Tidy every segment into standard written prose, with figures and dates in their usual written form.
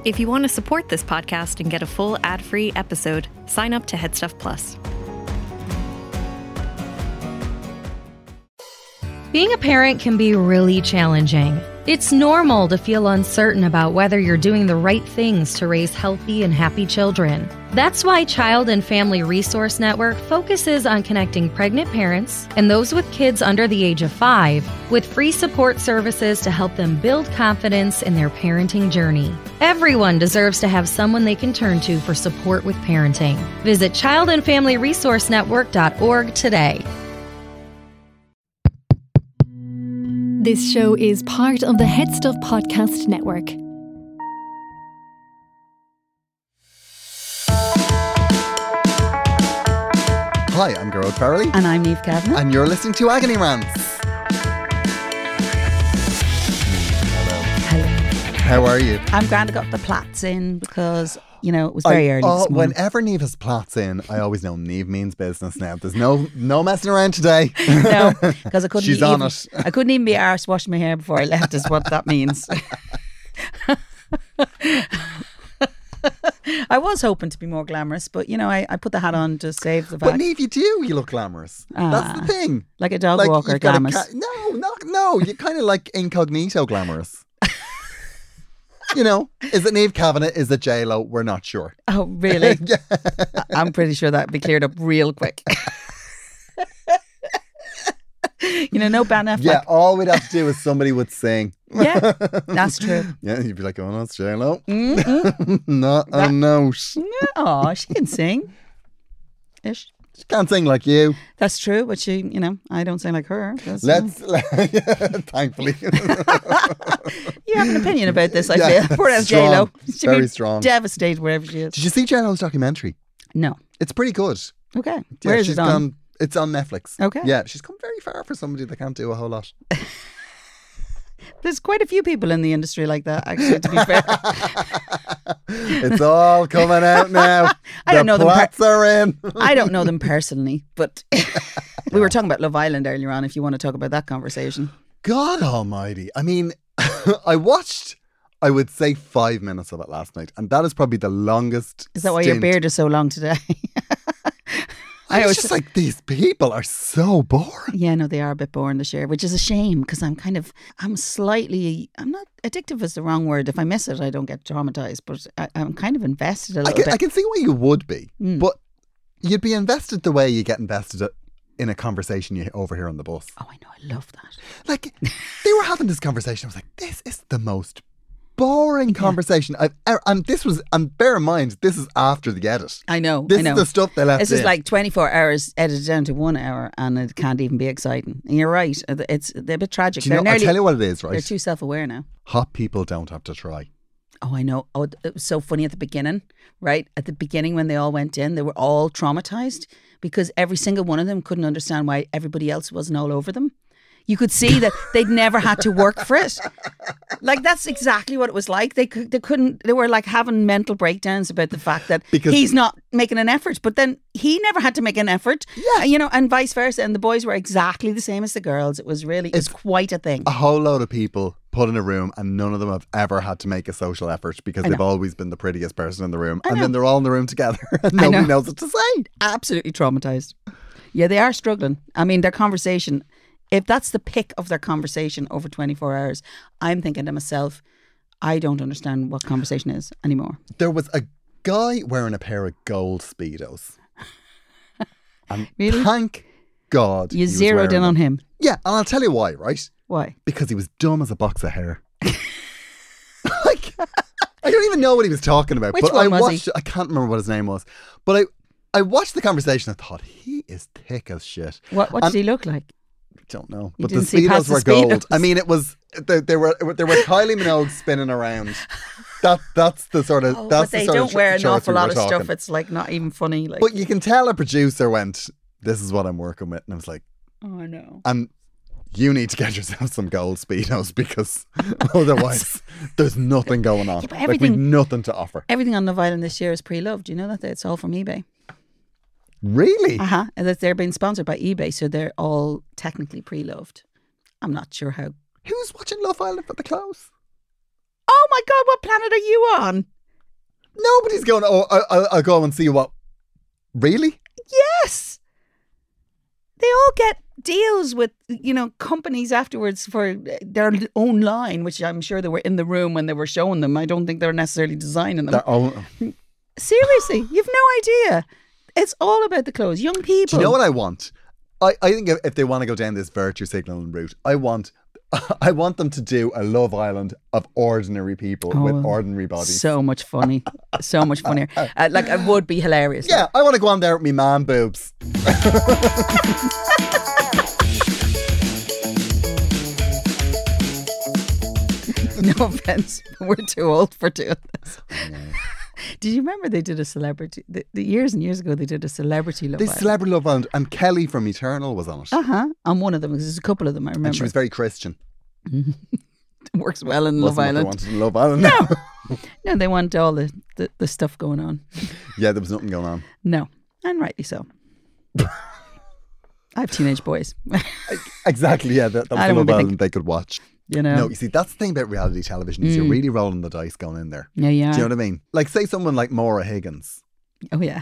If you want to support this podcast and get a full ad-free episode, sign up to Headstuff Plus. Being a parent can be really challenging. It's normal to feel uncertain about whether you're doing the right things to raise healthy and happy children. That's why Child and Family Resource Network focuses on connecting pregnant parents and those with kids under the age of 5 with free support services to help them build confidence in their parenting journey. Everyone deserves to have someone they can turn to for support with parenting. Visit childandfamilyresourcenetwork.org today. This show is part of the Headstuff Podcast Network. Hi, I'm Gerard Farrelly. And I'm Niamh Kavanagh. And you're listening to Agony Rants. Hello. How are you? I'm glad I got the plats in because, you know, it was very early this morning. Whenever Niamh has plats in, I always know Niamh means business now. There's no messing around today. No, because I couldn't She's on it. I couldn't even be arsed washing my hair before I left is what that means. I was hoping to be more glamorous, but, you know, I put the hat on to save the fact. But Niamh, you do. You look glamorous. That's the thing. Like a dog walker you've got glamorous. No. You're kind of like incognito glamorous. You know, is it Niamh Kavanagh? Is it J-Lo? We're not sure. Oh, really? Yeah. I'm pretty sure that'd be cleared up real quick. You know, no Ben Affleck. Yeah, all we'd have to do is somebody would sing. Yeah, that's true. Yeah, you'd be like, oh, that's J-Lo. Not a note. Oh, she can sing. Ish. She can't sing like you. That's true, but she, you know, I don't sing like her. Thankfully. You have an opinion about this, I feel. Poor as Strong. J-Lo. She'd Very be strong. devastated wherever she is. Did you see J-Lo's documentary? No. It's pretty good. Okay. Yeah, Where is it on? It's on Netflix. Okay. Yeah, she's come very far for somebody that can't do a whole lot. There's quite a few people in the industry like that, actually, to be fair. It's all coming out now. I don't know them. Plats are in. I don't know them personally, but we were talking about Love Island earlier on, if you want to talk about that conversation. God almighty. I mean, I watched, I would say 5 minutes of it last night, and that is probably the longest. Is that why your stint. beard is so long today? I was just like, these people are so boring. Yeah, no, they are a bit boring this year, which is a shame because I'm not addictive is the wrong word. If I miss it, I don't get traumatized, but I'm kind of invested a little bit. I can see why you would be, but you'd be invested the way you get invested in a conversation you overhear on the bus. Oh, I know, I love that. Like, they were having this conversation. I was like, this is the most boring conversation I've ever, and bear in mind, this is after the edit. I know. This is the stuff they left This is in. like 24 hours edited down to 1 hour and it can't even be exciting. And you're right. They're a bit tragic. Do you know, I'll tell you what it is, right? They're too self-aware now. Hot people don't have to try. Oh, I know. Oh, it was so funny at the beginning, right? At the beginning when they all went in, they were all traumatized because every single one of them couldn't understand why everybody else wasn't all over them. You could see that they'd never had to work for it. Like, that's exactly what it was like. They were like having mental breakdowns about the fact that he's not making an effort, but then he never had to make an effort. Yeah. You know, and vice versa. And the boys were exactly the same as the girls. It was quite a thing. A whole load of people put in a room and none of them have ever had to make a social effort because they've always been the prettiest person in the room. And then they're all in the room together and nobody knows what to say. Absolutely traumatized. Yeah, they are struggling. I mean, their conversation, if that's the pick of their conversation over 24 hours, I'm thinking to myself, I don't understand what conversation is anymore. There was a guy wearing a pair of gold Speedos. And really? Thank God you zeroed in on him. Yeah, and I'll tell you why, right? Why? Because he was dumb as a box of hair. Like, I don't even know what he was talking about. Which but one I was watched he? I can't remember what his name was. But I watched the conversation and I thought, he is thick as shit. What did he look like? Don't know, You but the didn't see past Speedos the were gold. Speedos. I mean, it was they were Kylie Minogue spinning around. That's the sort of But they don't wear an shorts awful we lot were of stuff. talking. It's like not even funny. Like, But you can tell a producer went, "This is what I'm working with," and I was like, oh, I know. "And you need to get yourself some gold Speedos because otherwise there's nothing going on. Yeah, but like we've nothing to offer." Everything on Love Island this year is pre-loved. You know that it's all from eBay. Really? And that they're being sponsored by eBay, so they're all technically pre-loved. I'm not sure how. Who's watching Love Island for the clothes? Oh my God, what planet are you on? Nobody's going, I'll go and see what. Really? Yes. They all get deals with, companies afterwards for their own line, which I'm sure they were in the room when they were showing them. I don't think they're necessarily designing them. Seriously, you've no idea. It's all about the clothes. Young people. Do you know what I want? I think if they want to go down this virtue signaling route, I want them to do a Love Island of ordinary people with ordinary bodies. So much funny. So much funnier. It would be hilarious. Yeah, I want to go on there with me man boobs. No offense, but we're too old for doing this. Did you remember they did a celebrity, the years and years ago, they did a celebrity Love Island? This Celebrity Love Island, and Kelly from Eternal was on it. On one of them, because there's a couple of them I remember. And she was very Christian. It works well in Love Island. What they wanted in Love Island. No, they want all the stuff going on. Yeah, there was nothing going on. No, and rightly so. I have teenage boys. Exactly, yeah. That was the Love Island they could watch. No, you see, that's the thing about reality television is you're really rolling the dice going in there. Yeah. Do you know what I mean? Like, say someone like Maura Higgins. Oh, yeah.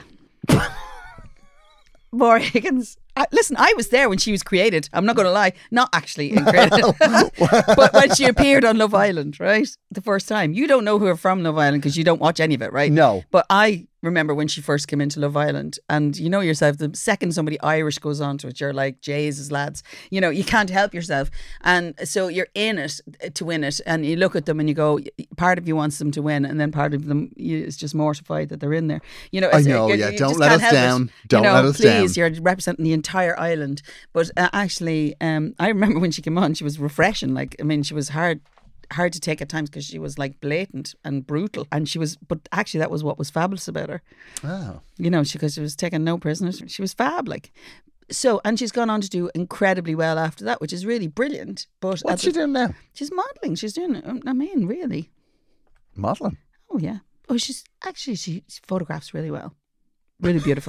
Maura Higgins. Listen, I was there when she was created. I'm not going to lie. Not actually created. But when she appeared on Love Island, right? The first time. You don't know her from Love Island because you don't watch any of it, right? No. But I remember when she first came into Love Island, and you know yourself, the second somebody Irish goes onto it, you're like, Jay's lads. You can't help yourself. And so you're in it to win it, and you look at them and you go, part of you wants them to win, and then part of them is just mortified that they're in there. I know, yeah. Don't let us down. Don't let us down. Please, you're representing the entire island. But actually, I remember when she came on, she was refreshing. She was hard to take at times because she was like blatant and brutal, and but actually that was what was fabulous about her. Oh, because she was taking no prisoners. She was fab, and she's gone on to do incredibly well after that, which is really brilliant. But what's she doing now? She's modelling. She's doing, really modelling. Oh yeah. Oh, she photographs really well, really beautiful.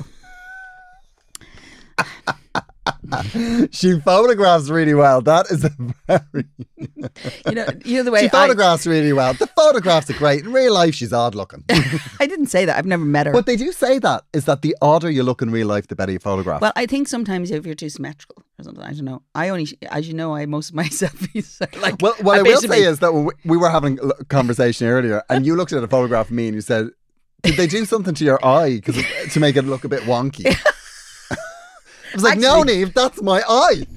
She photographs really well. That is a very the way she photographs really well. The photographs are great. In real life, she's odd looking. I didn't say that. I've never met her. But they do say that is that the odder you look in real life, the better you photograph. Well, I think sometimes if you're too symmetrical or something, I don't know. I only, as you know, most of my selfies are like. Well, what I will say is that when we were having a conversation earlier, and you looked at a photograph of me, and you said, "Did they do something to your eye to make it look a bit wonky?" I was like, no, Niamh, that's my eye.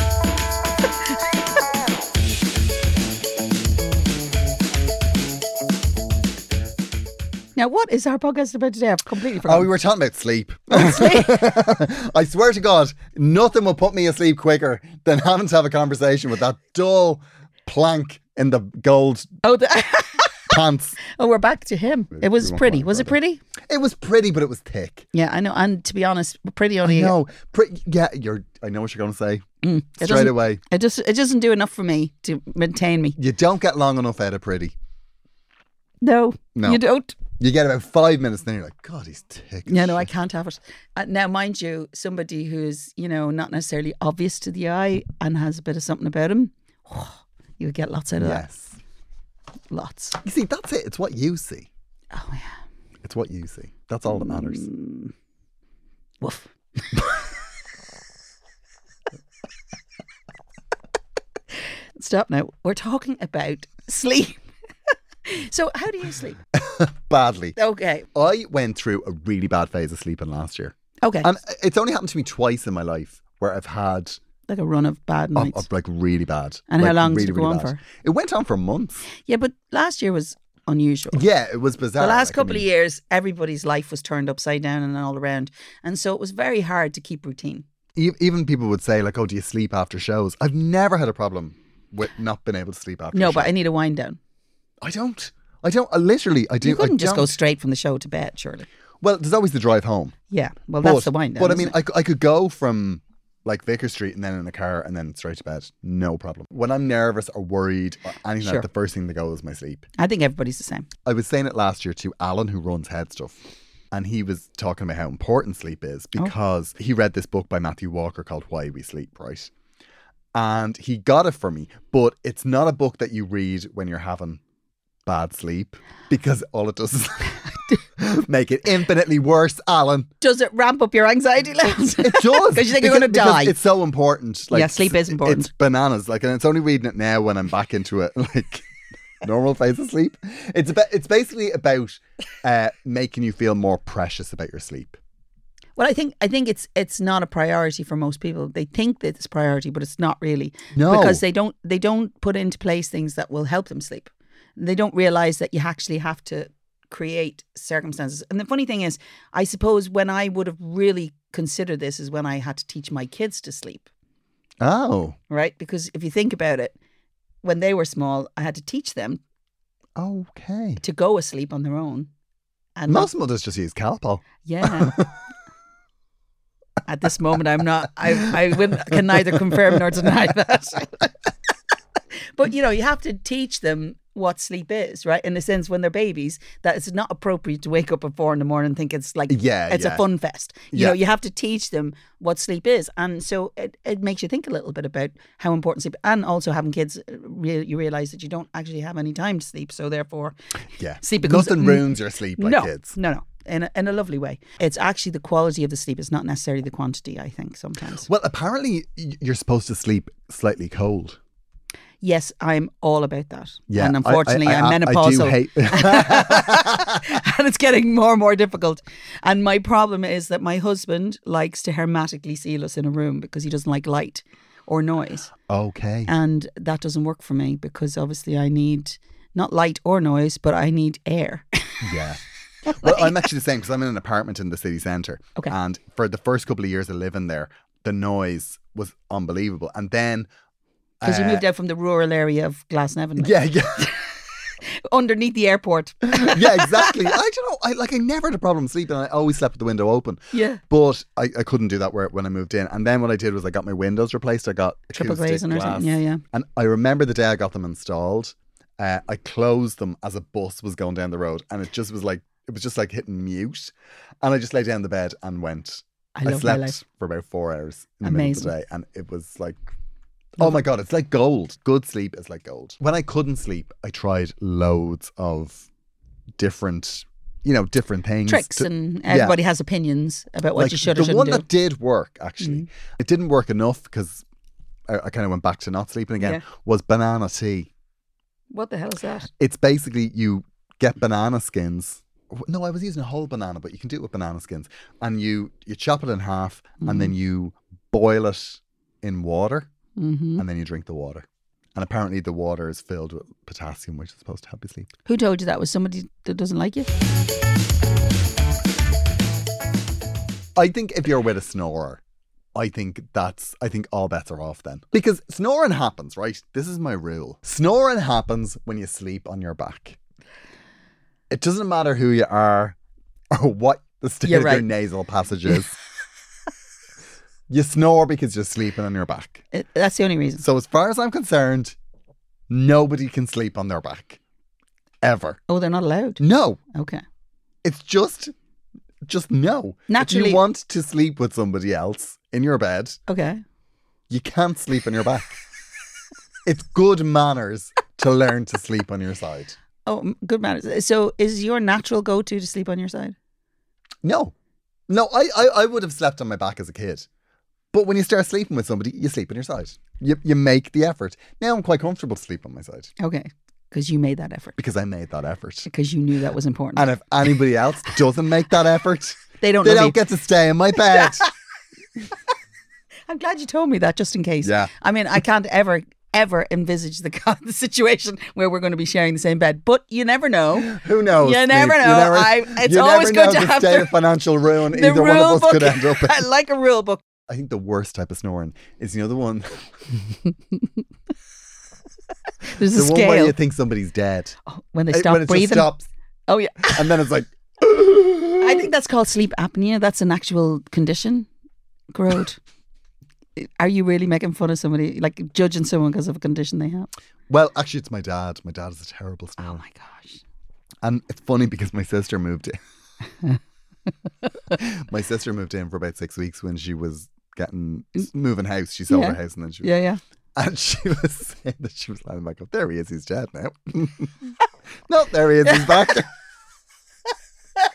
Now, what is our podcast about today? I've completely forgotten. Oh, we were talking about sleep. I swear to God, nothing will put me asleep quicker than having to have a conversation with that dull plank in the gold pants. Oh, we're back to him. It was pretty. Was it pretty? It was pretty, but it was thick. Yeah, I know. And to be honest, pretty only. No, yeah, I know what you're going to say. Straight away. It doesn't do enough for me to maintain me. You don't get long enough out of pretty. No, you don't. You get about 5 minutes, then you're like, God, he's thick. Yeah, no, I can't have it. Now, mind you, somebody who's not necessarily obvious to the eye and has a bit of something about him, you get lots out of that. Yes. Lots. You see, that's it. It's what you see. Oh, yeah. It's what you see. That's all that matters. Woof. Stop now. We're talking about sleep. So, how do you sleep? Badly. Okay. I went through a really bad phase of sleeping last year. Okay. And it's only happened to me twice in my life where I've had like a run of bad nights. Like really bad. And how long did it go on for? It went on for months. Yeah, but last year was unusual. Yeah, it was bizarre. The last couple of years, everybody's life was turned upside down and all around. And so it was very hard to keep routine. Even people would say, like, oh, do you sleep after shows? I've never had a problem with not being able to sleep after No, a show. but I need a wind down. I don't. Literally, I do. You couldn't just go straight from the show to bed, surely. Well, there's always the drive home. Yeah, well, that's the wind down. But I mean, I could go from like Vicar Street and then in the car and then straight to bed. No problem. When I'm nervous or worried or anything like that, the first thing that goes is my sleep. I think everybody's the same. I was saying it last year to Alan, who runs Head Stuff. And he was talking about how important sleep is because he read this book by Matthew Walker called Why We Sleep, right? And he got it for me. But it's not a book that you read when you're having bad sleep because all it does is Make it infinitely worse, Alan. Does it ramp up your anxiety levels? It does. Because you think you're going to die. It's so important. Like, Yeah, sleep is important. It's bananas. Like, and it's only reading it now when I'm back into it. Like, normal phase of sleep. It's basically about making you feel more precious about your sleep. Well, I think it's not a priority for most people. They think that it's a priority, but it's not really. No. Because they don't put into place things that will help them sleep. They don't realize that you actually have to create circumstances. And the funny thing is, I suppose when I would have really considered this is when I had to teach my kids to sleep. Oh. Right? Because if you think about it, when they were small, I had to teach them Okay. to go asleep on their own. And Most mothers just use Calpol. Yeah. At this moment, I'm not. I can neither confirm nor deny that. But you have to teach them what sleep is, right? In a sense, when they're babies, that it's not appropriate to wake up at 4 a.m. and think it's like it's a fun fest. You know, you have to teach them what sleep is, and so it makes you think a little bit about how important sleep. And also having kids, you realize that you don't actually have any time to sleep, so therefore, sleep becomes nothing ruins your sleep like kids. No. In a lovely way. It's actually the quality of the sleep. It's not necessarily the quantity, I think, sometimes. Well, apparently you're supposed to sleep slightly cold. Yes, I'm all about that. Yeah, and unfortunately, I'm menopausal. I do hate... And it's getting more and more difficult. And my problem is that my husband likes to hermetically seal us in a room because he doesn't like light or noise. Okay. And that doesn't work for me because obviously I need not light or noise, but I need air. Yeah. Well, I'm actually the same because I'm in an apartment in the city centre. Okay. And for the first couple of years of living there, the noise was unbelievable. And then... Because you moved out from the rural area of Glasnevin. Like. Yeah. Underneath the airport. Yeah, exactly. I don't know. I never had a problem sleeping. I always slept with the window open. Yeah. But I couldn't do that when I moved in. And then what I did was I got my windows replaced. I got triple glazing glass. or something. Yeah. And I remember the day I got them installed. I closed them as a bus was going down the road, and it was just like hitting mute. And I just lay down the bed and went. I slept for about 4 hours in the middle of the day, and it was like, oh my God, it's like gold. Good sleep is like gold. When I couldn't sleep, I tried loads of different things. Tricks, and everybody has opinions about what you should or shouldn't do. The one that did work, actually, it didn't work enough because I kind of went back to not sleeping again, was banana tea. What the hell is that? It's basically you get banana skins. No, I was using a whole banana, but you can do it with banana skins. And you chop it in half and then you boil it in water. Mm-hmm. And then you drink the water. And apparently the water is filled with potassium, which is supposed to help you sleep. Who told you that? Was somebody that doesn't like you? I think if you're with a snorer, I think all bets are off then. Because snoring happens, right? This is my rule. Snoring happens when you sleep on your back. It doesn't matter who you are or what the state of your nasal passage is. You snore because you're sleeping on your back. That's the only reason. So as far as I'm concerned, nobody can sleep on their back. Ever. Oh, they're not allowed? No. Okay. It's just no. Naturally. If you want to sleep with somebody else in your bed, okay, you can't sleep on your back. It's good manners to learn to sleep on your side. Oh, good manners. So is your natural go-to to sleep on your side? No, I would have slept on my back as a kid. But when you start sleeping with somebody, you sleep on your side. You make the effort. Now I'm quite comfortable to sleep on my side. Okay. Because you made that effort. Because I made that effort. Because you knew that was important. And if anybody else doesn't make that effort, they don't get to stay in my bed. I'm glad you told me that just in case. Yeah. I mean, I can't ever envisage the situation where we're going to be sharing the same bed. But you never know. Who knows? You never know. It's always good to have the state of financial ruin either one of us could end up in. I like a rule book. I think the worst type of snoring is, the one... There's the a scale. one where you think somebody's dead. Oh, when they stop breathing. When it just stops. Oh, yeah. And then it's like... I think that's called sleep apnea. That's an actual condition. Grode. Are you really making fun of somebody, like judging someone because of a condition they have? Well, actually, it's my dad. My dad is a terrible snorer. Oh, my gosh. And it's funny because my sister moved in. My sister moved in for about 6 weeks when she was moving house. She sold her house and then she was... Yeah. And she was saying that she was lying back up. There he is. He's dead now. No, there he is. He's back.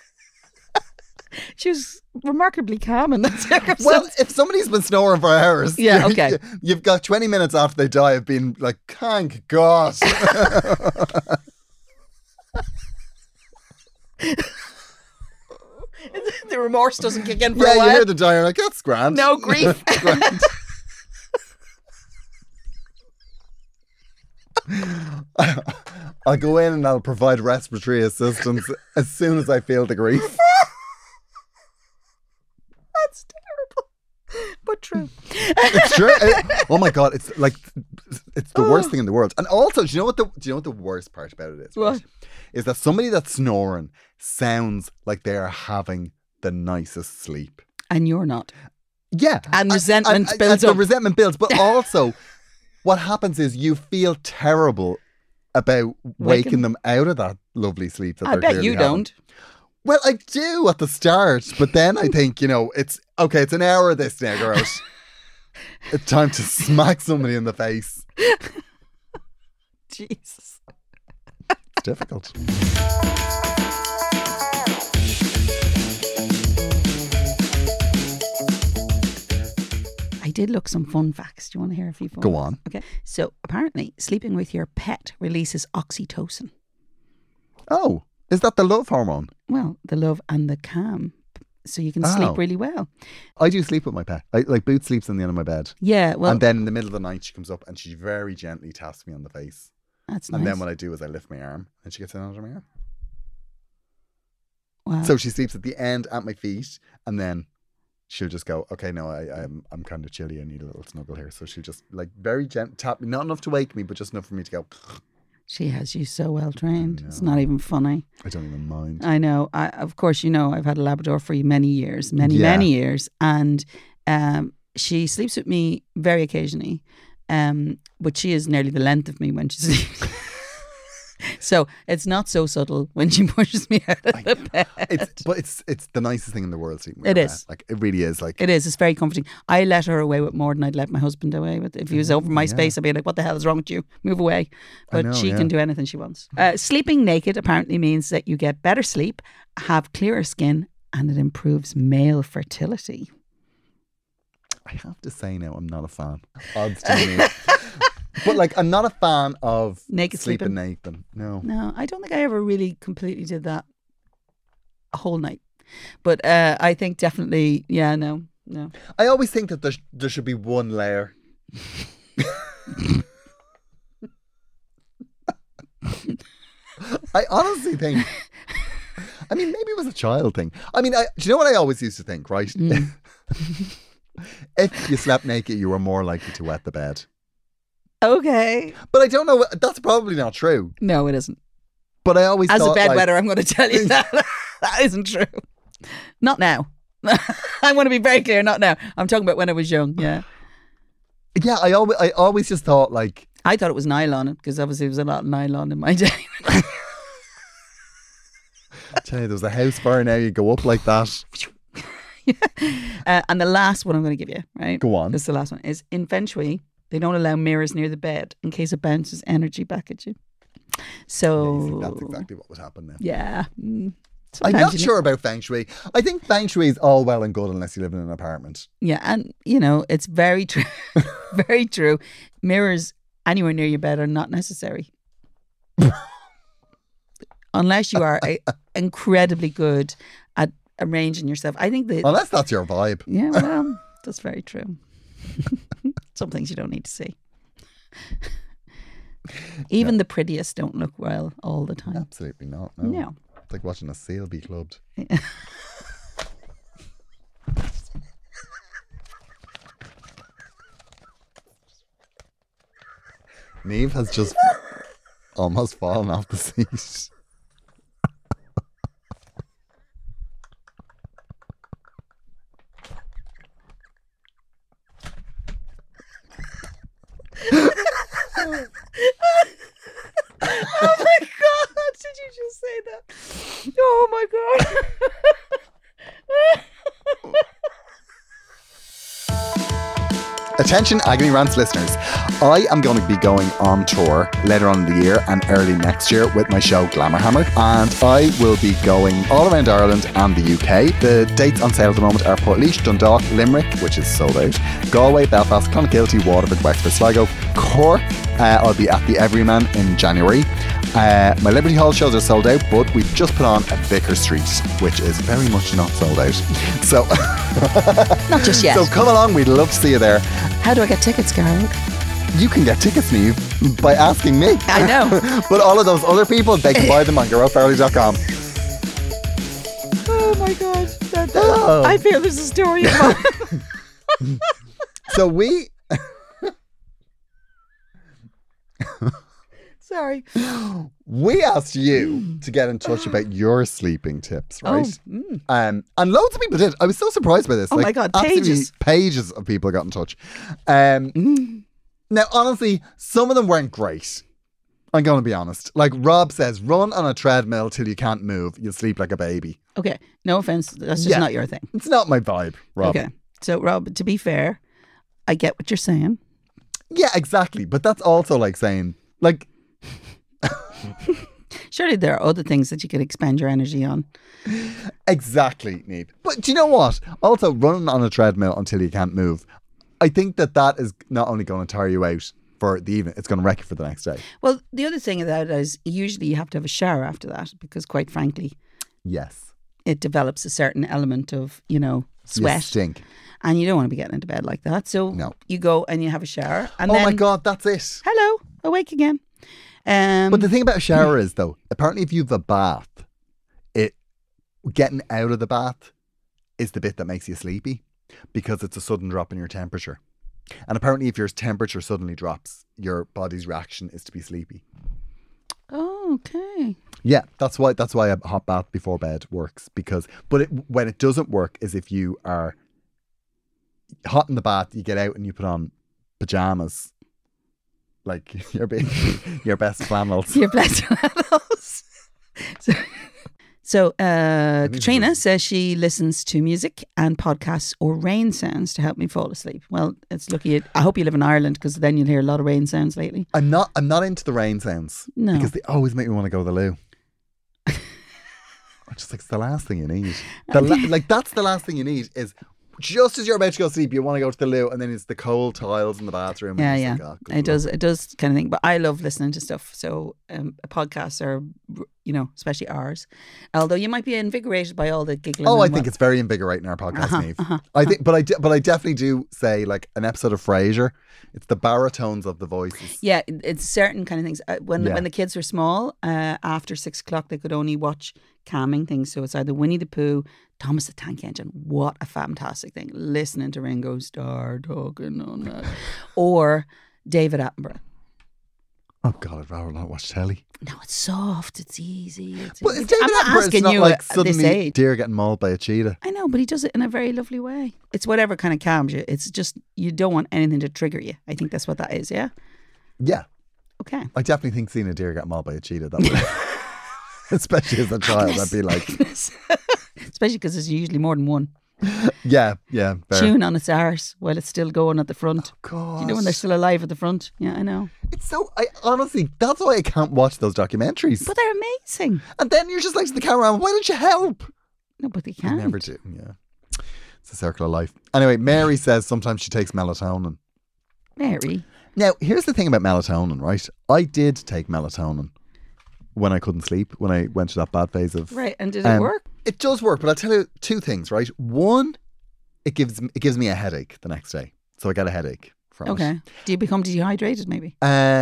She was remarkably calm in that circumstance. Well, if somebody's been snoring for hours, Yeah, okay. you've got 20 minutes after they die of being like, thank God. The remorse doesn't kick in for Yeah, a while. you hear the die, you're like, that's grand. No grief. That's grand. I'll go in and I'll provide respiratory assistance as soon as I feel the grief. That's terrible, but true. It's true. Oh my God, it's like it's the worst thing in the world. And also, do you know what the worst part about it is? What? Right? Is that somebody that's snoring sounds like they are having the nicest sleep. And you're not. Yeah. And resentment builds the up. resentment builds, but also what happens is you feel terrible about waking them out of that lovely sleep that I they're bet clearly you having. don't. Well, I do at the start, but then I think, it's okay, it's an hour of this now, girls. It's time to smack somebody in the face. Jesus. It's difficult. I did look some fun facts. Do you want to hear a few fun Go facts? on. Okay. So apparently sleeping with your pet releases oxytocin. Oh, is that the love hormone? Well, the love and the calm. So you can Oh. sleep really well. I do sleep with my pet. Like Boots sleeps on the end of my bed. Yeah, well, And then in the middle of the night, she comes up and she very gently taps me on the face. that's nice. And then what I do is I lift my arm and she gets in under my arm. Wow. So she sleeps at the end at my feet, and then she'll just go, okay, no, I'm kind of chilly. I need a little snuggle here. So she'll just like very gently tap me, not enough to wake me, but just enough for me to go. She has you so well trained. I It's know. not even funny. I don't even mind. I know. Of course, I've had a Labrador for many years, many Yeah. years, and she sleeps with me very occasionally, but she is nearly the length of me when she sleeps. So it's not so subtle when she pushes me out of the bed. It's the nicest thing in the world. Sleeping with It your is. pet. Like it really is. Like It is. It's very comforting. I let her away with more than I'd let my husband away with. If he was over my space, I'd be like, what the hell is wrong with you? Move away. But know, she yeah. can do anything she wants. Sleeping naked apparently means that you get better sleep, have clearer skin, and it improves male fertility. I have to say now, I'm not a fan. Odds to me. But like, I'm not a fan of Naked sleeping sleeping? naked. No. No, I don't think I ever really completely did that a whole night. But I think definitely, no. I always think that there should be one layer. I honestly think. I mean, maybe it was a child thing. I mean, do you know what I always used to think, right? If you slept naked, you were more likely to wet the bed. Okay. But I don't know. That's probably not true. No, it isn't. But I always As a thought, like, bedwetter, I'm going to tell you that. That isn't true. Not now. I want to be very clear, not now. I'm talking about when I was young, yeah. Yeah, I always just thought like. I thought it was nylon because obviously there was a lot of nylon in my day. Tell you, there was a house fire now. You go up like that. And the last one I'm going to give you, right? Go on. This is the last one. Is in Feng Shui, they don't allow mirrors near the bed in case it bounces energy back at you. So You think that's exactly what would happen now. yeah. I'm Sometimes not you sure about Feng Shui. I think Feng Shui is all well and good unless you live in an apartment. Yeah, and it's very true. Very true. Mirrors anywhere near your bed are not necessary. Unless you are incredibly good at arranging yourself. I think that Unless that's your vibe. yeah, well, that's very true. Some things you don't need to see. Even the prettiest don't look well all the time. Absolutely not. No. No. It's like watching a seal be clubbed. Niamh has just almost fallen off the seat. Oh my God, did you just say that? Oh my God. Attention Agony Rants listeners. I am going to be going on tour later on in the year and early next year with my show Glamour Hammer, and I will be going all around Ireland and the UK. The dates on sale at the moment are Portlaoise, Dundalk, Limerick, which is sold out, Galway, Belfast, Clonakilty, Waterford, Wexford, Sligo, Cork. I'll be at the Everyman in January. My Liberty Hall shows are sold out, but we've just put on a Vicar Street, which is very much not sold out. So Not just yet. So come along, we'd love to see you there. How do I get tickets, Carol? You can get tickets, Niamh, by asking me. I know. But all of those other people, they can buy them on GarRoseFarley.com. Oh my God. Oh. I feel there's a story about So we... Sorry. We asked you to get in touch about your sleeping tips, right? And loads of people did. I was so surprised by this. Oh my God, absolutely pages of people got in touch. Now, honestly, some of them weren't great. I'm going to be honest. Like Rob says, run on a treadmill till you can't move. You'll sleep like a baby. Okay. No offense. That's just not your thing. It's not my vibe, Rob. Okay. So, Rob, to be fair, I get what you're saying. Yeah, exactly. But that's also like saying, like... Surely there are other things that you could expend your energy on. Exactly, Niamh. But do you know what? Also, running on a treadmill until you can't move, I think that is not only going to tire you out for the evening, it's going to wreck you for the next day. Well, the other thing about it is usually you have to have a shower after that because, quite frankly, Yes. it develops a certain element of, sweat. You stink. And you don't want to be getting into bed like that. So No. you go and you have a shower. And Oh then, my God, that's it. hello, awake again. But the thing about a shower is, though, apparently if you have a bath, getting out of the bath is the bit that makes you sleepy because it's a sudden drop in your temperature. And apparently if your temperature suddenly drops, your body's reaction is to be sleepy. Oh, okay. Yeah, that's why a hot bath before bed works. When it doesn't work is if you are hot in the bath, you get out and you put on pajamas. Like your best flannels. Your best flannels. So Katrina says she listens to music and podcasts or rain sounds to help me fall asleep. Well, it's lucky. I hope you live in Ireland because then you'll hear a lot of rain sounds lately. I'm not into the rain sounds. No. Because they always make me want to go to the loo. I just like it's the last thing you need. That's the last thing you need is just as you're about to go to sleep, you want to go to the loo, and then it's the cold tiles in the bathroom. Yeah, and yeah. Like, oh, It does kind of thing. But I love listening to stuff. So podcasts are, especially ours. Although you might be invigorated by all the giggling. Oh, I think it's very invigorating, our podcast, Niamh. I think, but I definitely do say like an episode of Frasier. It's the baritones of the voices. Yeah, it's certain kind of things. When the kids were small, after 6 o'clock, they could only watch calming things. So it's either Winnie the Pooh, Thomas the Tank Engine. What a fantastic thing! Listening to Ringo Starr talking on that, or David Attenborough. Oh God, I'd rather not watch telly. No, it's soft. It's easy. But easy. David I'm not Attenborough, asking it's not you like at this suddenly age. deer getting mauled by a cheetah. I know, but he does it in a very lovely way. It's whatever kind of calms you. It's just you don't want anything to trigger you. I think that's what that is. Yeah. Yeah. Okay. I definitely think seeing a deer get mauled by a cheetah, that would, especially as a child, I'd be like, especially because there's usually more than one. yeah, fair. Chewing on its arse while it's still going at the front. God. You know when they're still alive at the front? Yeah, I know. It's so, honestly, that's why I can't watch those documentaries. But they're amazing. And then you're just like to the camera, why don't you help? No, but they I can't. never do, yeah. It's a circle of life. Anyway, Mary says sometimes she takes melatonin. Mary. Now, here's the thing about melatonin, right? I did take melatonin when I couldn't sleep, when I went to that bad phase of... Right, and did it work? It does work, but I'll tell you two things, right? One, it gives me a headache the next day. So I get a headache from it. Okay. Do you become dehydrated maybe?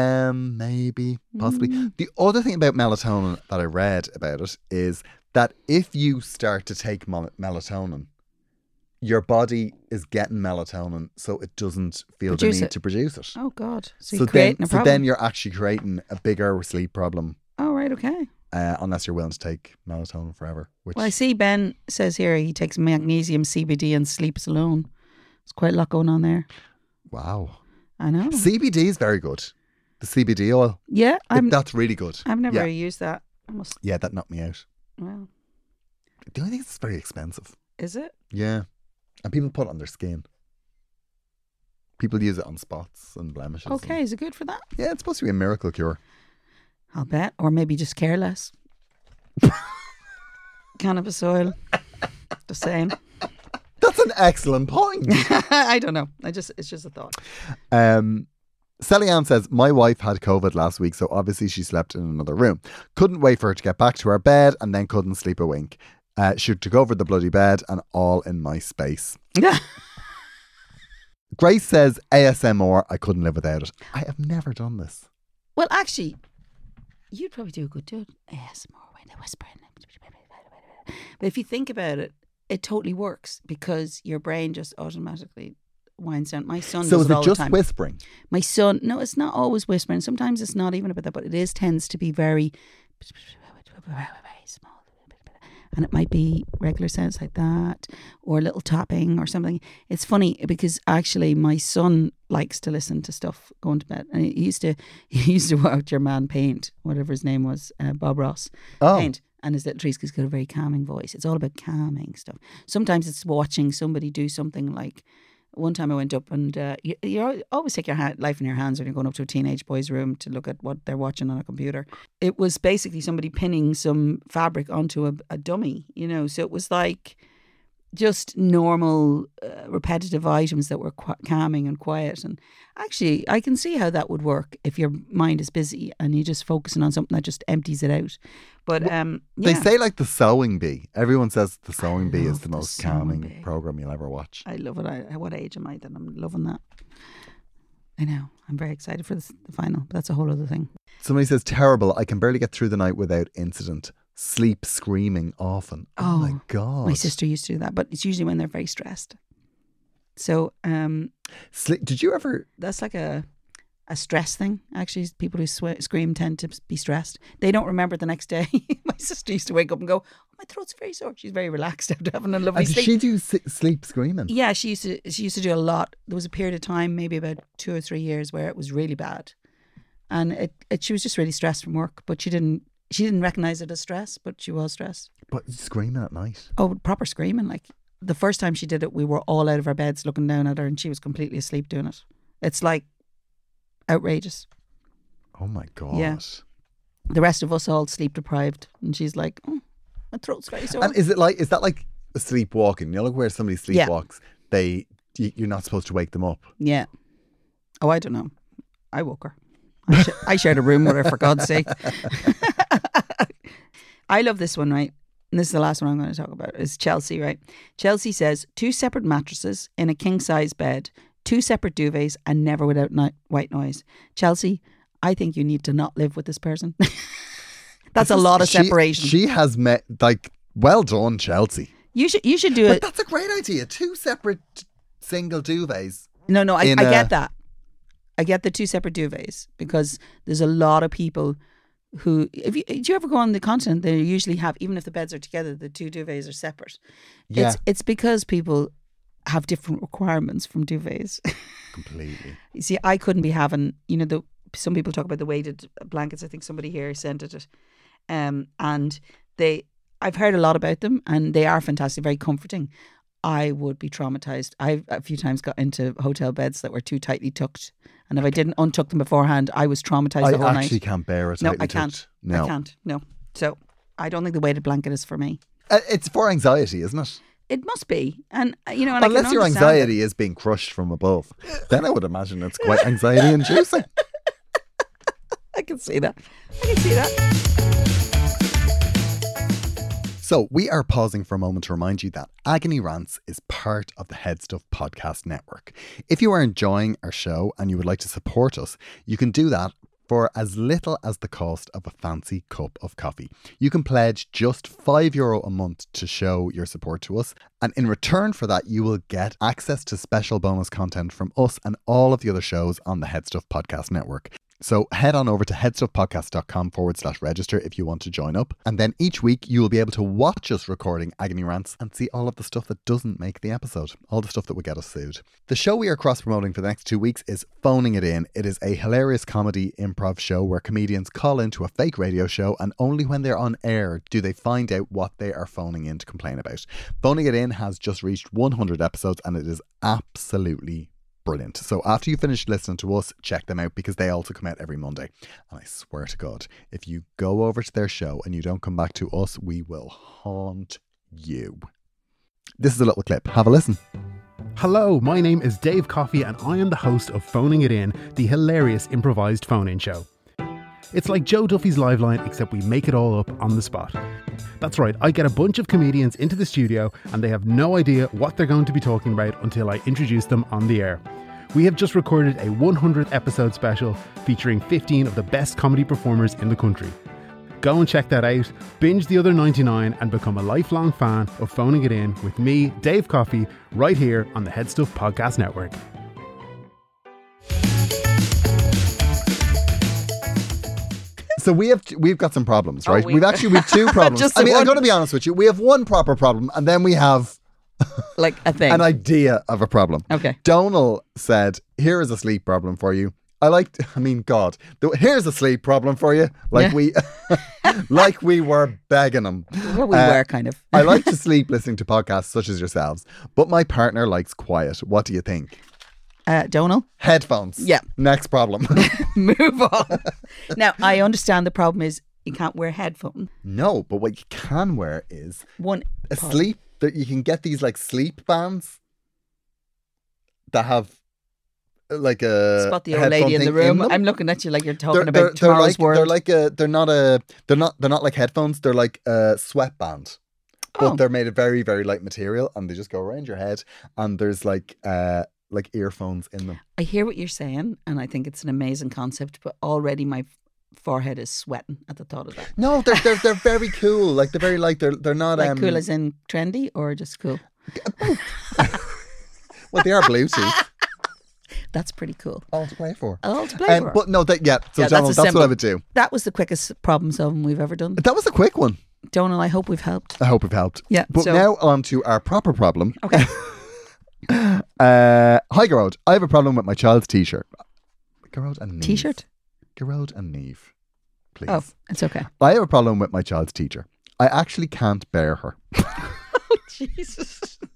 Maybe, possibly. The other thing about melatonin that I read about it is that if you start to take melatonin, your body is getting melatonin, so it doesn't feel the need to produce it. Oh God! So you're creating a problem. So then you're actually creating a bigger sleep problem. Oh right, okay. Unless you're willing to take melatonin forever. Which... Well, I see Ben says here he takes magnesium, CBD, and sleeps alone. There's quite a lot going on there. Wow. I know. CBD is very good. The CBD oil. Yeah, that's really good. I've never used that. Yeah, that knocked me out. Well, the only thing is it's very expensive. Is it? Yeah. And people put it on their skin. People use it on spots and blemishes. Okay, is it good for that? Yeah, it's supposed to be a miracle cure. I'll bet. Or maybe just care less. Cannabis oil. Just saying. That's an excellent point. I don't know. It's just a thought. Sally Ann says, my wife had COVID last week, so obviously she slept in another room. Couldn't wait for her to get back to her bed and then couldn't sleep a wink. She took over the bloody bed and all in my space. Grace says, ASMR, I couldn't live without it. I have never done this. Well, actually, you'd probably do a good job. ASMR, when they're whispering. But if you think about it, it totally works because your brain just automatically winds down. My son does it all the time. So is it just whispering? My son, no, it's not always whispering. Sometimes it's not even about that, but it tends to be very small. And it might be regular sounds like that or a little tapping or something. It's funny because actually my son likes to listen to stuff going to bed. And he used to watch your man paint, whatever his name was, Bob Ross. Paint. And his little trees, because he's got a very calming voice. It's all about calming stuff. Sometimes it's watching somebody do something like, one time I went up and you always take your life in your hands when you're going up to a teenage boy's room to look at what they're watching on a computer. It was basically somebody pinning some fabric onto a dummy, so it was like just normal repetitive items that were calming and quiet. And actually I can see how that would work if your mind is busy and you're just focusing on something that just empties it out. But they say like the Sewing Bee. Everyone says the Sewing Bee is the most calming program you'll ever watch. I love it. At what age am I that I'm loving that? I know. I'm very excited for the final, but that's a whole other thing. Somebody says, terrible. I can barely get through the night without incident. Sleep screaming often. Oh my God. My sister used to do that, but it's usually when they're very stressed. So did you ever... That's like a stress thing. Actually, people who scream tend to be stressed. They don't remember the next day. My sister used to wake up and go, oh, my throat's very sore. She's very relaxed after having a lovely sleep. Did she do sleep screaming? Yeah, she used to do a lot. There was a period of time, maybe about 2 or 3 years, where it was really bad. And she was just really stressed from work, but she didn't recognise it as stress, but she was stressed. But screaming at night? Oh, proper screaming. Like the first time she did it, we were all out of our beds looking down at her and she was completely asleep doing it. It's like outrageous. Oh my God. Yeah. The rest of us all sleep deprived and she's like, oh, my throat's very sore. And is that like sleepwalking? Like where somebody sleepwalks, you're not supposed to wake them up? Yeah. Oh, I don't know. I woke her. I shared a room with her, for God's sake. I love this one, right? And this is the last one I'm going to talk about. It's Chelsea, right? Chelsea says, 2 separate mattresses in a king-size bed, 2 separate duvets, and never without white noise. Chelsea, I think you need to not live with this person. That's a lot of separation. She has met, well done, Chelsea. You should do it. That's a great idea. 2 separate single duvets. No, I get that. I get the 2 separate duvets because there's a lot of people who, do you ever go on the continent, they usually have, even if the beds are together, the 2 duvets are separate. Yeah. It's because people have different requirements from duvets. Completely. You see, I couldn't be having, some people talk about the weighted blankets. I think somebody here sent it. And I've heard a lot about them and they are fantastic, very comforting. I would be traumatized. I've a few times got into hotel beds that were too tightly tucked. And if I didn't untuck them beforehand, I was traumatized the whole night. I actually can't bear it. No, I can't. No. I can't. No. So I don't think the weighted blanket is for me. It's for anxiety, isn't it? It must be. And, and unless your anxiety is being crushed from above, then I would imagine it's quite anxiety inducing. I can see that. So we are pausing for a moment to remind you that Agony Rants is part of the Head Stuff podcast network. If you are enjoying our show and you would like to support us, you can do that for as little as the cost of a fancy cup of coffee. You can pledge just €5 a month to show your support to us. And in return for that, you will get access to special bonus content from us and all of the other shows on the Head Stuff podcast network. So head on over to headstuffpodcast.com/register if you want to join up. And then each week you will be able to watch us recording Agony Rants and see all of the stuff that doesn't make the episode. All the stuff that would get us sued. The show we are cross-promoting for the next 2 weeks is Phoning It In. It is a hilarious comedy improv show where comedians call into a fake radio show and only when they're on air do they find out what they are phoning in to complain about. Phoning It In has just reached 100 episodes and it is absolutely brilliant. So after you finish listening to us, check them out because they also come out every Monday. And I swear to God, if you go over to their show and you don't come back to us, we will haunt you. This is a little clip. Have a listen. Hello, my name is Dave Coffey and I am the host of Phoning It In, the hilarious improvised phone-in show. It's like Joe Duffy's Live Line, except we make it all up on the spot. That's right, I get a bunch of comedians into the studio and they have no idea what they're going to be talking about until I introduce them on the air. We have just recorded a 100th episode special featuring 15 of the best comedy performers in the country. Go and check that out, binge the other 99 and become a lifelong fan of Phoning It In with me, Dave Coffey, right here on the Head Stuff Podcast Network. So we've got some problems, right? we- We've two problems. Just I mean, I'm one. going to be honest with you. We have one proper problem and then we have Like a thing. an idea of a problem. Okay. Donal said, here is a sleep problem for you. Here's a sleep problem for you. Like we were begging him. Well, we were kind of. I like to sleep listening to podcasts such as yourselves, but my partner likes quiet. What do you think? Donal, Headphones. Yeah. Next problem. move on. Now, I understand the problem is you can't wear headphones. No, but what you can wear is One. a sleep. That you can get these like sleep bands that have like a Spot the old headphone lady in the thing room. them. I'm looking at you like you're talking about tomorrow's world. They're not like headphones. They're like a sweatband, but they're made of very, very light material, and they just go around your head. And there's like earphones in them. I hear what you're saying, and I think it's an amazing concept. But already my forehead is sweating at the thought of that. No, they're very cool. Like they're very light. They're not Like cool as in trendy, or just cool? well, they are Bluetooth. That's pretty cool. All to play for. All to play for. But no, So Yeah, Donald, that's what I would do. That was the quickest problem solving we've ever done. That was a quick one. Donal, I hope we've helped. I hope we've helped. Yeah, But so- now on to our proper problem. Okay. Hi, Garrod. I have a problem with my child's t-shirt. Garrod and Neve. T-shirt? Garrod and Neve, please. Oh, it's okay. I have a problem with my child's teacher. I actually can't bear her. Jesus.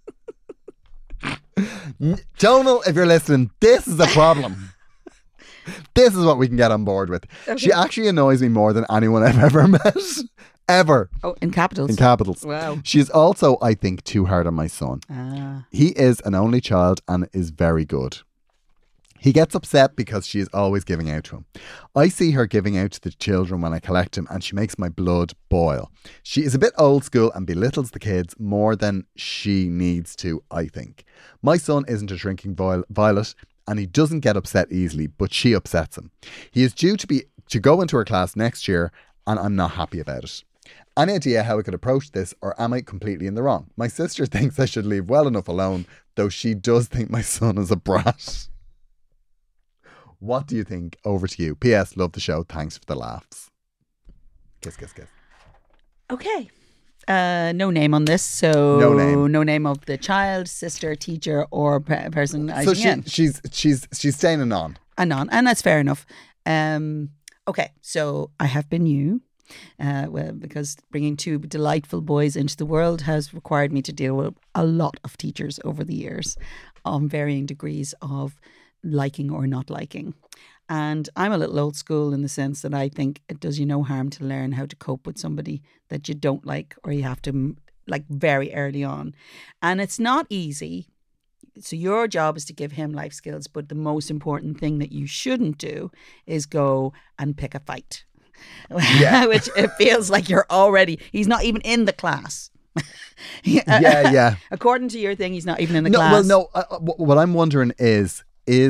Donal, if you're listening, this is a problem. This is what we can get on board with. Okay. She actually annoys me more than anyone I've ever met. Ever. Oh, in capitals. In capitals. Wow. She is also, I think, too hard on my son. Ah. He is an only child and is very good. He gets upset because she is always giving out to him. I see her giving out to the children when I collect him and she makes my blood boil. She is a bit old school and belittles the kids more than she needs to, I think. My son isn't a shrinking violet and he doesn't get upset easily, but she upsets him. He is due to go into her class next year and I'm not happy about it. Any idea how I could approach this, or am I completely in the wrong? My sister thinks I should leave well enough alone, though she does think my son is a brat. What do you think? Over to you. P.S. Love the show. Thanks for the laughs. Kiss, kiss, kiss. Okay. No name on this, so No name. Of the child, sister, teacher, or person. So she's staying anon. Anon, and that's fair enough. Okay, so I have been you. Because bringing two delightful boys into the world has required me to deal with a lot of teachers over the years on varying degrees of liking or not liking. And I'm a little old school in the sense that I think it does you no harm to learn how to cope with somebody that you don't like, or you have to like very early on. And it's not easy. So your job is to give him life skills, but the most important thing that you shouldn't do is go and pick a fight. Yeah. Which it feels like he's not even in the class. Yeah. According to your thing, he's not even in the No, class. well, no. What I'm wondering is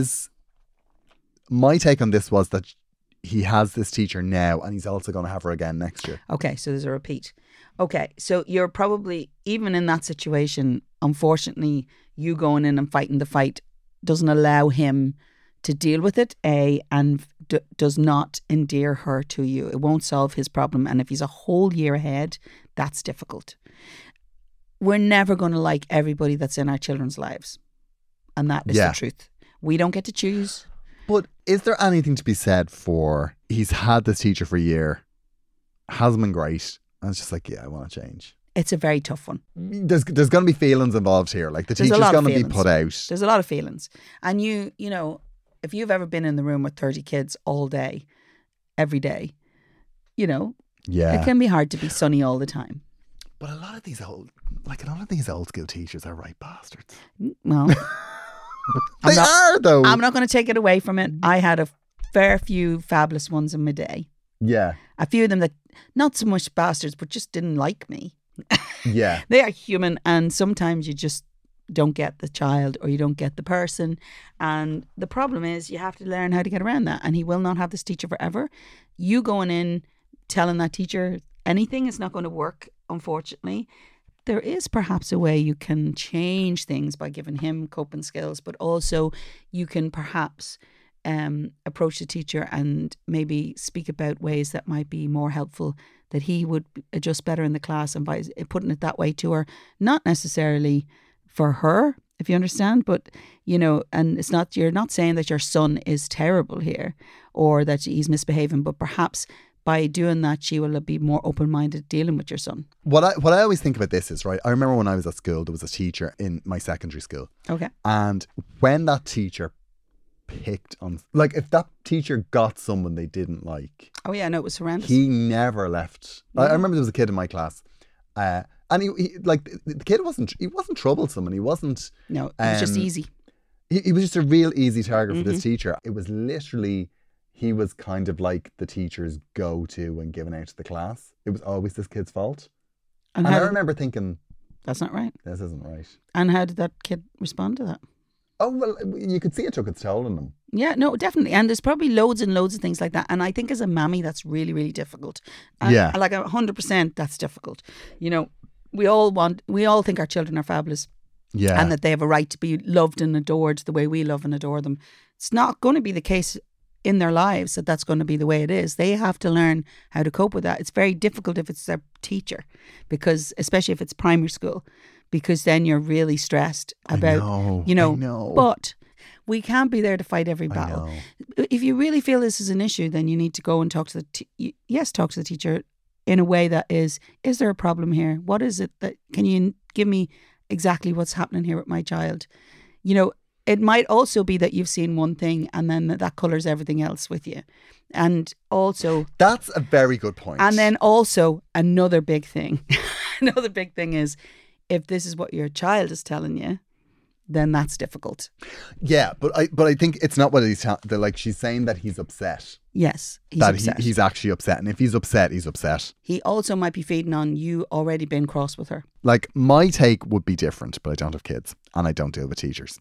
my take on this was that he has this teacher now and he's also going to have her again next year. Okay, so there's a repeat. Okay, so you're probably, even in that situation, unfortunately, you going in and fighting the fight doesn't allow him to deal with it, and does not endear her to you. It won't solve his problem. And if he's a whole year ahead, that's difficult. We're never going to like everybody that's in our children's lives. And that is the truth. We don't get to choose. But is there anything to be said for he's had this teacher for a year, hasn't been great, and it's just like, yeah, I want to change. it's a very tough one. There's going to be feelings involved here. Like the There's a teacher's lot of going to be feelings. put out. There's a lot of feelings. And you know, if you've ever been in the room with 30 kids all day, every day, you know, Yeah. it can be hard to be sunny all the time. But a lot of these old school teachers are right bastards. Well, They are though. I'm not going to take it away from it. I had a fair few fabulous ones in my day. Yeah. A few of them that not so much bastards, but just didn't like me. Yeah. They are human, and sometimes you just don't get the child or you don't get the person. And the problem is you have to learn how to get around that. And he will not have this teacher forever. You going in telling that teacher anything is not going to work, unfortunately. There is perhaps a way you can change things by giving him coping skills, but also you can perhaps approach the teacher and maybe speak about ways that might be more helpful, that he would adjust better in the class, and by putting it that way to her, not necessarily for her, if you understand, but you know, and it's not, you're not saying that your son is terrible here or that he's misbehaving, but perhaps by doing that, she will be more open-minded dealing with your son. What I always think about this is, right, I remember when I was at school, there was a teacher in my secondary school. Okay. And when that teacher picked on, like, if that teacher got someone they didn't like, Oh yeah, no, it was horrendous. he never left. I remember there was a kid in my class, and he like, the kid wasn't troublesome, and he wasn't. No, it was just easy. He was just a real easy target for this teacher. It was literally, he was kind of like the teacher's go-to when giving out to the class. It was always this kid's fault. And I remember thinking, that's not right. this isn't right. And how did that kid respond to that? Oh, well, you could see it took its toll on them. Yeah, no, definitely. And there's probably loads and loads of things like that. And I think as a mammy, that's really, really difficult. And Yeah. like 100%, that's difficult. You know, we all think our children are fabulous. Yeah. And that they have a right to be loved and adored the way we love and adore them. It's not going to be the case in their lives that that's going to be the way it is. They have to learn how to cope with that. It's very difficult if it's their teacher, because especially if it's primary school, because then you're really stressed about, I know. But we can't be there to fight every battle. If you really feel this is an issue, then you need to go and talk to talk to the teacher in a way that is there a problem here? What is it that, can you give me exactly what's happening here with my child? You know, it might also be that you've seen one thing and then that colours everything else with you. And also, that's a very good point. And then also another big thing. Another big thing is, if this is what your child is telling you, then that's difficult. Yeah, but I think it's not what he's like. She's saying that he's upset. Yes, he's upset. He's actually upset, and if he's upset, he's upset. He also might be feeding on you already being cross with her. Like, my take would be different, but I don't have kids and I don't deal with teachers.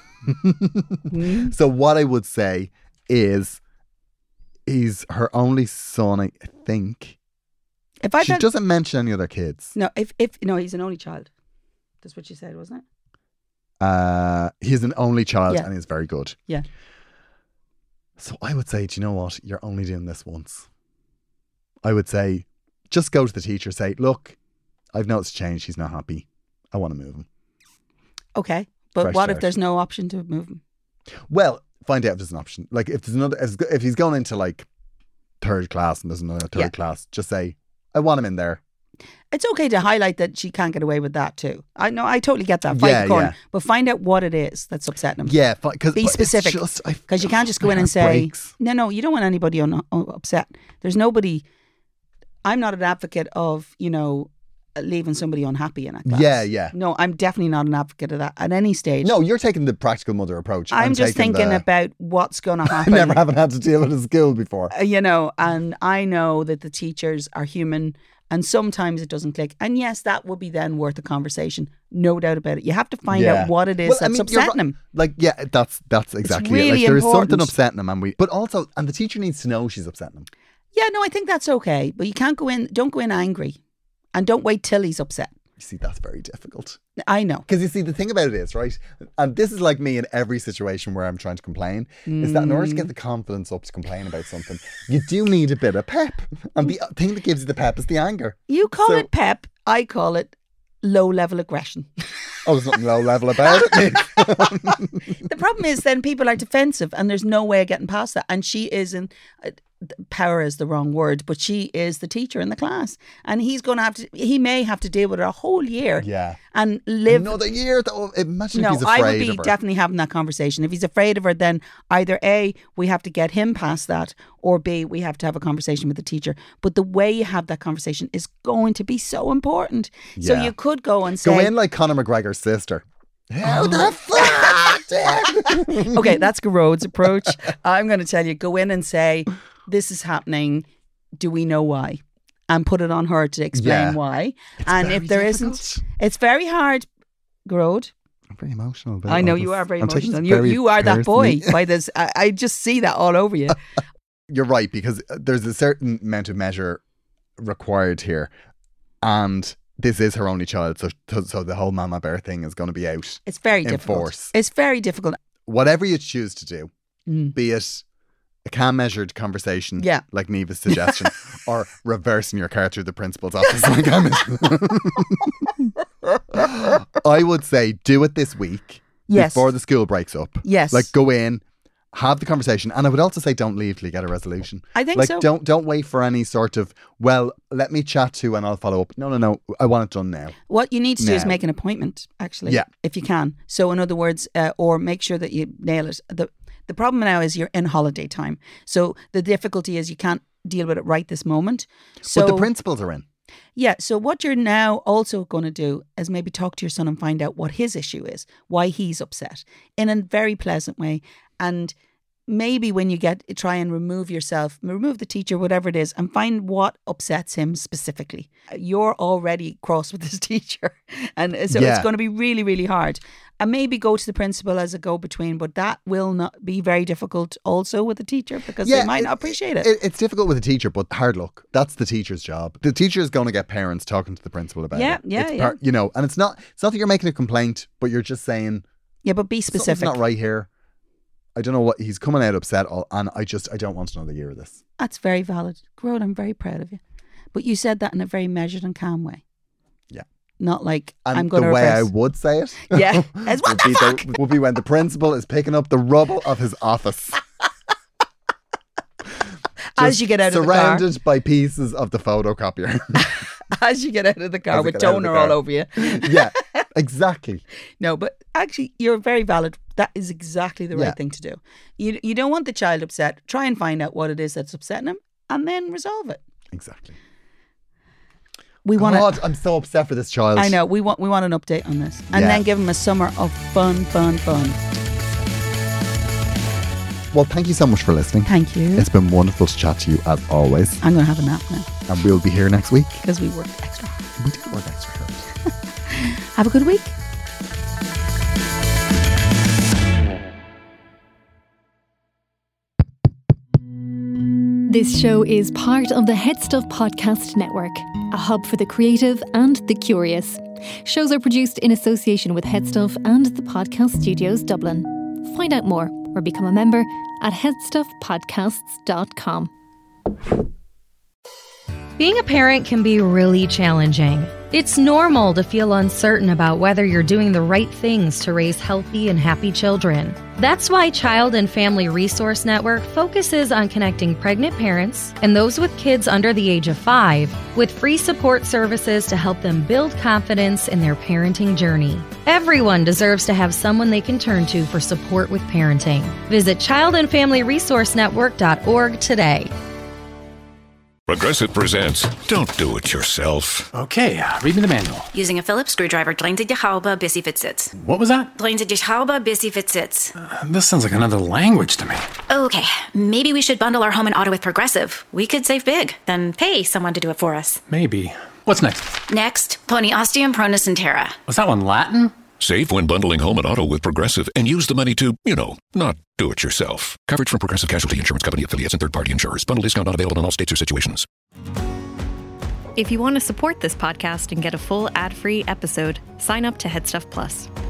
So what I would say is, he's her only son, I think. She doesn't mention any other kids. No, if he's an only child. That's what she said, wasn't it? He's an only child, Yeah. and he's very good. Yeah. So I would say, do you know what? You're only doing this once. I would say, just go to the teacher, say, look, I've noticed a change. He's not happy. I want to move him. Okay, but Fresh what if start. there's no option to move him? Well, find out if there's an option. Like, if there's another, if he's going into like third class and there's another third class, just say, I want him in there. It's okay to highlight that she can't get away with that too. I know, I totally get that. Fight the corner, but find out what it is that's upsetting him. Yeah, because Be specific, because you can't just go in and say, no, you don't want anybody upset. There's nobody. I'm not an advocate of, leaving somebody unhappy in a class. Yeah. No, I'm definitely not an advocate of that at any stage. No, you're taking the practical mother approach. I'm just thinking about what's going to happen. I never haven't had to deal with a school before. And I know that the teachers are human. And sometimes it doesn't click. And yes, that would be then worth a conversation. No doubt about it. You have to find out what it is that's upsetting him. Like, yeah, that's exactly really it. Like, there is important. something upsetting him, and the teacher needs to know she's upsetting him. Yeah, no, I think that's okay. But you can't don't go in angry. And don't wait till he's upset. You see, that's very difficult. I know. Because you see, the thing about it is, right, and this is like me in every situation where I'm trying to complain, is that in order to get the confidence up to complain about something, you do need a bit of pep. And the thing that gives you the pep is the anger. You call it pep, I call it low-level aggression. Oh, there's nothing low level about it. The problem is then people are defensive and there's no way of getting past that. And she isn't. power is the wrong word, but she is the teacher in the class, and he may have to deal with her a whole year. Yeah. And live another year though. Imagine No, if he's afraid I would be of her. definitely having that conversation. If he's afraid of her, then either A, we have to get him past that, or B, we have to have a conversation with the teacher. But the way you have that conversation is going to be so important. So Yeah. you could go and say, Go in like Conor McGregor's sister. How the fuck? okay, that's Garrode's approach. I'm going to tell you, go in and say, this is happening. Do we know why? And put it on her to explain Yeah. why. And very if there difficult. not it's very hard, Garrode. I'm very emotional about I know all you this. are very I'm taking emotional. this very You are that boy. personally. By this, I just see that all over you. You're right, because there's a certain amount of measure required here. And this is her only child. So the whole mama bear thing is going to be out. It's very in difficult. force. It's very difficult. Whatever you choose to do, Mm. be it a calm measured conversation, Yeah. like Neva's suggestion, or reversing your car through the principal's office like I would say do it this week Yes. before the school breaks up. Yes. Like go in, have the conversation, and I would also say don't leave till you get a resolution. I think like so. don't wait for any sort of, well, let me chat to and I'll follow up. No, I want it done now. What you need to do is Now. make an appointment, actually, Yeah. if you can. So, in other words, or make sure that you nail it. The problem now is you're in holiday time. So, the difficulty is you can't deal with it right this moment. So, But the principals are in. yeah. So, what you're now also going to do is maybe talk to your son and find out what his issue is, why he's upset, in a very pleasant way. And maybe when you try and remove the teacher, whatever it is, and find what upsets him specifically. You're already cross with this teacher. And so Yeah. it's going to be really, really hard. And maybe go to the principal as a go-between, but that will not be very difficult also with the teacher because they might not appreciate it. It's difficult with a teacher, but hard luck. That's the teacher's job. The teacher is going to get parents talking to the principal about Yeah, it. yeah, It's yeah. you know, and it's not that you're making a complaint, but you're just saying Yeah, but be something's specific. not right here. I don't know what he's coming out upset, and I don't want another year of this. That's very valid. Garrode, I'm very proud of you. But you said that in a very measured and calm way. Yeah. Not like, And I'm going the to way I reverse. would say it, Yeah. As what the fuck? would be when the principal is picking up the rubble of his office. As Just you get out of the car. surrounded by pieces of the photocopier. As you get out of the car As I with get out of the toner all car. over you. Yeah, exactly. No, but actually, you're very valid. That is exactly the right Yeah. thing to do. You don't want the child upset. Try and find out what it is that's upsetting him and then resolve it. Exactly. We want God, to. I'm so upset for this child. I know. We want an update on this. And Yeah. then give him a summer of fun. Well, thank you so much for listening. Thank you. It's been wonderful to chat to you as always. I'm going to have a nap now And we'll be here next week. because we worked extra hard. We did work extra hard. Have a good week. This show is part of the Head Stuff Podcast Network, a hub for the creative and the curious. Shows are produced in association with Head Stuff and the Podcast Studios Dublin. Find out more or become a member at headstuffpodcasts.com. Being a parent can be really challenging. It's normal to feel uncertain about whether you're doing the right things to raise healthy and happy children. That's why Child and Family Resource Network focuses on connecting pregnant parents and those with kids under the age of 5 with free support services to help them build confidence in their parenting journey. Everyone deserves to have someone they can turn to for support with parenting. Visit childandfamilyresourcenetwork.org today. Progressive presents Don't Do It Yourself. Okay, read me the manual. Using a Phillips screwdriver, drain to die halbe bis sie fit sits. What was that? Drain to die halbe bis sie fit sits. This sounds like another language to me. Okay, maybe we should bundle our home and auto with Progressive. We could save big, then pay someone to do it for us. Maybe. What's next? Next, pony ostium pronus and terra. Was that one Latin? Save when bundling home and auto with Progressive and use the money to, not do it yourself. Coverage from Progressive Casualty Insurance Company affiliates and third-party insurers. Bundle discount not available in all states or situations. If you want to support this podcast and get a full ad-free episode, sign up to Headstuff Plus.